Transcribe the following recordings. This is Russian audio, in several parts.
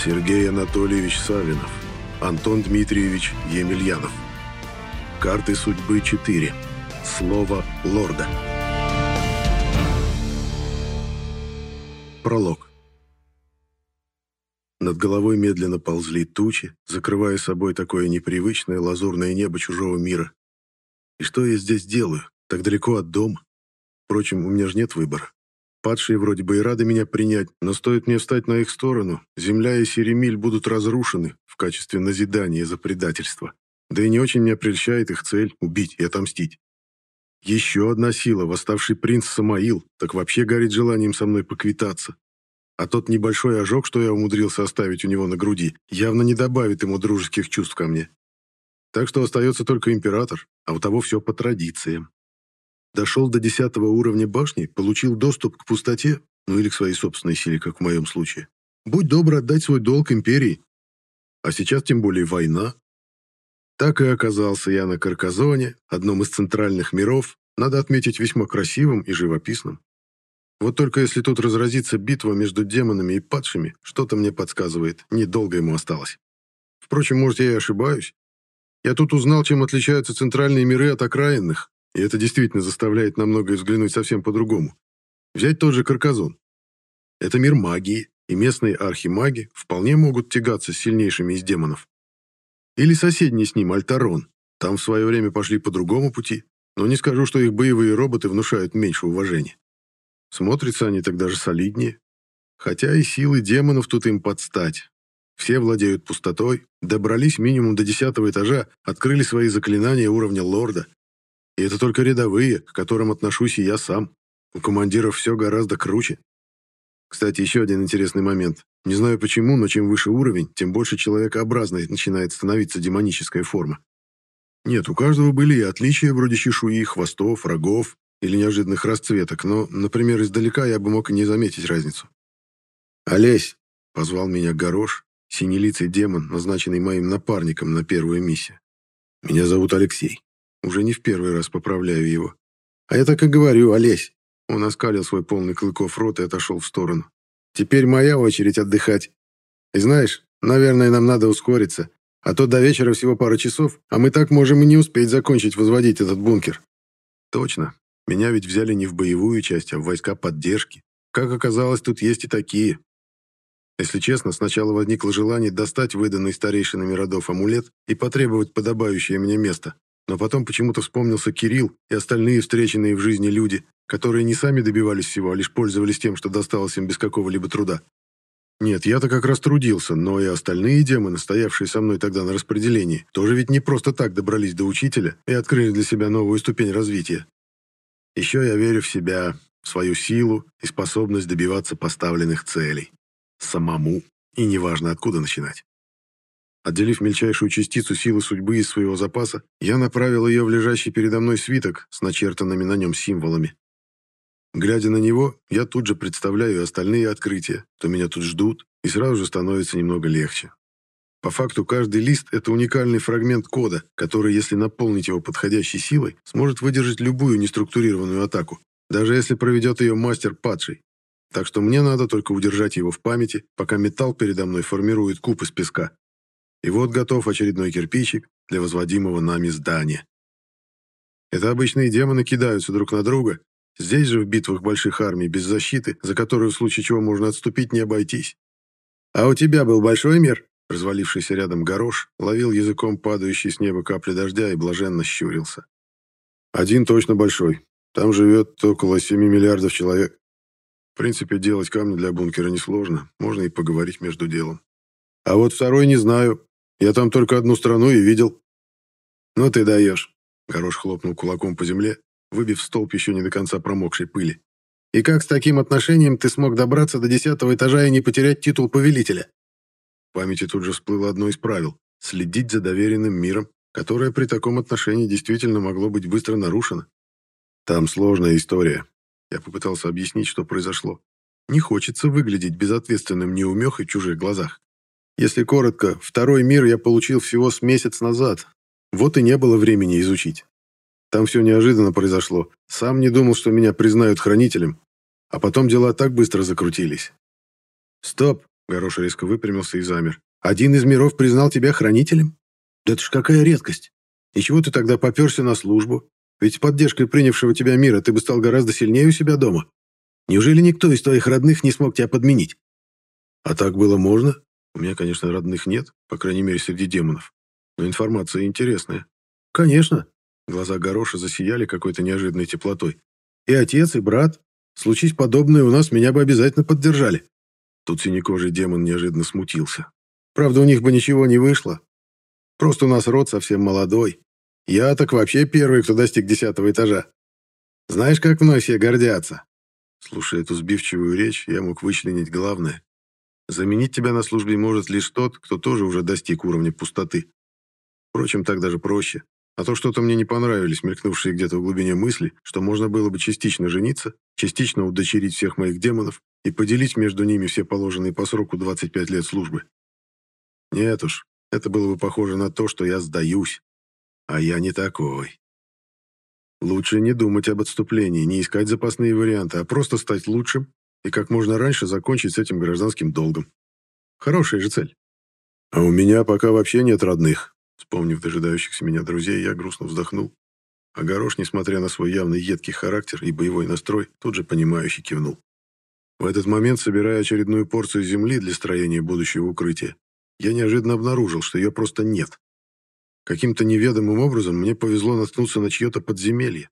Сергей Анатольевич Савинов, Антон Дмитриевич Емельянов. Карты судьбы 4. Слово лорда. Пролог. Над головой медленно ползли тучи, закрывая собой такое непривычное лазурное небо чужого мира. И что я здесь делаю, так далеко от дома? Впрочем, у меня же нет выбора. Падшие вроде бы и рады меня принять, но стоит мне встать на их сторону, земля и Серемиль будут разрушены в качестве назидания за предательство. Да и не очень меня прельщает их цель — убить и отомстить. Еще одна сила, восставший принц Самаил, так вообще горит желанием со мной поквитаться. А тот небольшой ожог, что я умудрился оставить у него на груди, явно не добавит ему дружеских чувств ко мне. Так что остается только император, а у того все по традициям. Дошел до 10-го уровня башни, получил доступ к пустоте, ну или к своей собственной силе, как в моем случае. Будь добр отдать свой долг империи. А сейчас тем более война. Так и оказался я на Карказоне, одном из центральных миров, надо отметить, весьма красивым и живописным. Вот только если тут разразится битва между демонами и падшими, что-то мне подсказывает, недолго ему осталось. Впрочем, может, я и ошибаюсь. Я тут узнал, чем отличаются центральные миры от окраинных, и это действительно заставляет на многое взглянуть совсем по-другому. Взять тот же Карказон. Это мир магии, и местные архимаги вполне могут тягаться с сильнейшими из демонов. Или соседний с ним Альтарон. Там в свое время пошли по другому пути, но не скажу, что их боевые роботы внушают меньше уважения. Смотрятся они тогда же солиднее. Хотя и силы демонов тут им подстать. Все владеют пустотой, добрались минимум до 10-го этажа, открыли свои заклинания уровня лорда. И это только рядовые, к которым отношусь и я сам. У командиров все гораздо круче. Кстати, еще один интересный момент. Не знаю почему, но чем выше уровень, тем больше человекообразной начинает становиться демоническая форма. Нет, у каждого были и отличия вроде чешуи, хвостов, рогов или неожиданных расцветок, но, например, издалека я бы мог и не заметить разницу. «Олесь!» — позвал меня Горош, синелицый демон, назначенный моим напарником на первую миссию. «Меня зовут Алексей. Уже не в первый раз поправляю его. А я так и говорю, Олесь!» Он оскалил свой полный клыков рот и отошел в сторону. «Теперь моя очередь отдыхать. И знаешь, наверное, нам надо ускориться, а то до вечера всего пара часов, а мы так можем и не успеть закончить возводить этот бункер». «Точно. Меня ведь взяли не в боевую часть, а в войска поддержки. Как оказалось, тут есть и такие. Если честно, сначала возникло желание достать выданный старейшинами родов амулет и потребовать подобающее мне место. Но потом почему-то вспомнился Кирилл и остальные встреченные в жизни люди, которые не сами добивались всего, а лишь пользовались тем, что досталось им без какого-либо труда. Нет, я-то как раз трудился, но и остальные демоны, стоявшие со мной тогда на распределении, тоже ведь не просто так добрались до учителя и открыли для себя новую ступень развития. Еще я верю в себя, в свою силу и способность добиваться поставленных целей. Самому. И неважно, откуда начинать. Отделив мельчайшую частицу силы судьбы из своего запаса, я направил ее в лежащий передо мной свиток с начертанными на нем символами. Глядя на него, я тут же представляю остальные открытия, что меня тут ждут, и сразу же становится немного легче. По факту, каждый лист — это уникальный фрагмент кода, который, если наполнить его подходящей силой, сможет выдержать любую неструктурированную атаку, даже если проведет ее мастер-падший. Так что мне надо только удержать его в памяти, пока металл передо мной формирует куб из песка. И вот готов очередной кирпичик для возводимого нами здания. Это обычные демоны кидаются друг на друга. Здесь же в битвах больших армий без защиты, за которую в случае чего можно отступить, не обойтись. «А у тебя был большой мир?» Развалившийся рядом Горош ловил языком падающие с неба капли дождя и блаженно щурился. «Один точно большой. Там живет около 7 миллиардов человек. В принципе, делать камни для бункера несложно. Можно и поговорить между делом. А вот второй не знаю. Я там только одну страну и видел». «Ну ты даешь!» Горош хлопнул кулаком по земле, выбив столб еще не до конца промокшей пыли. «И как с таким отношением ты смог добраться до 10-го этажа и не потерять титул повелителя?» В памяти тут же всплыло одно из правил — следить за доверенным миром, которое при таком отношении действительно могло быть быстро нарушено. «Там сложная история». Я попытался объяснить, что произошло. Не хочется выглядеть безответственным неумехой в чужих глазах. Если коротко, второй мир я получил всего с месяц назад. Вот и не было времени изучить. Там все неожиданно произошло. Сам не думал, что меня признают хранителем. А потом дела так быстро закрутились. «Стоп! Горош резко выпрямился и замер. «Один из миров признал тебя хранителем? Да это ж какая редкость! И чего ты тогда попёрся на службу? Ведь с поддержкой принявшего тебя мира ты бы стал гораздо сильнее у себя дома. Неужели никто из твоих родных не смог тебя подменить?» «А так было можно? У меня, конечно, родных нет, по крайней мере, среди демонов. Но информация интересная». «Конечно». Глаза Гороша засияли какой-то неожиданной теплотой. «И отец, и брат. Случись подобное у нас, меня бы обязательно поддержали». Тут синекожий демон неожиданно смутился. «Правда, у них бы ничего не вышло. Просто у нас род совсем молодой. Я так вообще первый, кто достиг 10-го этажа. Знаешь, как мной все гордятся?» Слушая эту сбивчивую речь, я мог вычленить главное. Заменить тебя на службе может лишь тот, кто тоже уже достиг уровня пустоты. Впрочем, так даже проще. А то что-то мне не понравились мелькнувшие где-то в глубине мысли, что можно было бы частично жениться, частично удочерить всех моих демонов и поделить между ними все положенные по сроку 25 лет службы. Нет уж, это было бы похоже на то, что я сдаюсь. А я не такой. Лучше не думать об отступлении, не искать запасные варианты, а просто стать лучшим и как можно раньше закончить с этим гражданским долгом. Хорошая же цель. А у меня пока вообще нет родных. Вспомнив дожидающихся меня друзей, я грустно вздохнул. А Горош, несмотря на свой явно едкий характер и боевой настрой, тут же понимающе кивнул. В этот момент, собирая очередную порцию земли для строения будущего укрытия, я неожиданно обнаружил, что ее просто нет. Каким-то неведомым образом мне повезло наткнуться на чье-то подземелье.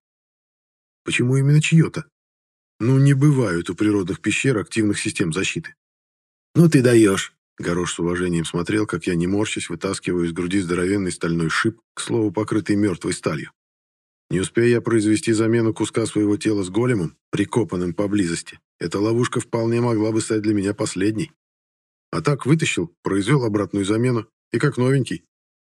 Почему именно чье-то? Ну, не бывает у природных пещер активных систем защиты. «Ну ты даешь!» Горош с уважением смотрел, как я, не морщась, вытаскиваю из груди здоровенный стальной шип, к слову, покрытый мертвой сталью. Не успея я произвести замену куска своего тела с големом, прикопанным поблизости, эта ловушка вполне могла бы стать для меня последней. А так вытащил, произвел обратную замену, и как новенький.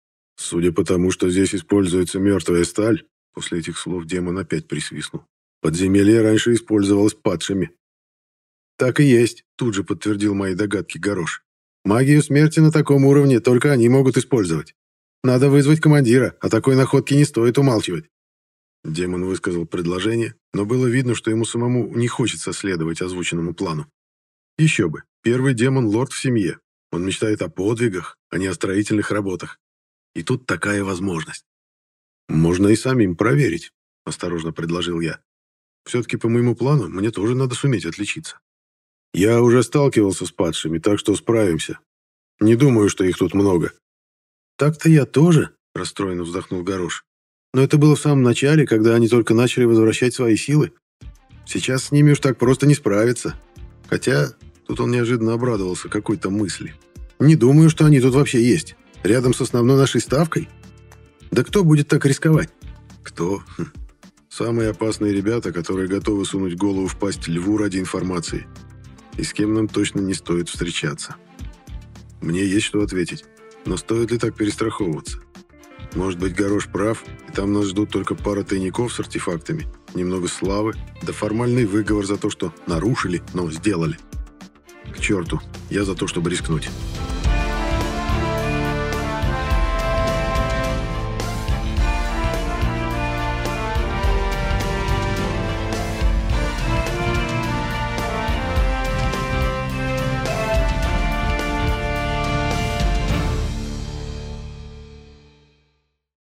Судя по тому, что здесь используется мертвая сталь, после этих слов демон опять присвистнул. Подземелье раньше использовалось падшими. Так и есть, тут же подтвердил мои догадки Горош. Магию смерти на таком уровне только они могут использовать. Надо вызвать командира, о такой находке не стоит умалчивать. Демон высказал предложение, но было видно, что ему самому не хочется следовать озвученному плану. Еще бы, первый демон-лорд в семье. Он мечтает о подвигах, а не о строительных работах. И тут такая возможность. «Можно и самим проверить», — осторожно предложил я. «Все-таки по моему плану мне тоже надо суметь отличиться. Я уже сталкивался с падшими, так что справимся. Не думаю, что их тут много». «Так-то я тоже», — расстроенно вздохнул Горош. «Но это было в самом начале, когда они только начали возвращать свои силы. Сейчас с ними уж так просто не справиться. Хотя...» Тут он неожиданно обрадовался какой-то мысли. «Не думаю, что они тут вообще есть. Рядом с основной нашей ставкой? Да кто будет так рисковать?» «Кто? Самые опасные ребята, которые готовы сунуть голову в пасть льву ради информации. И с кем нам точно не стоит встречаться. Мне есть что ответить. Но стоит ли так перестраховываться? Может быть, Горош прав, и там нас ждут только пара тайников с артефактами, немного славы, да формальный выговор за то, что нарушили, но сделали. К черту, я за то, чтобы рискнуть».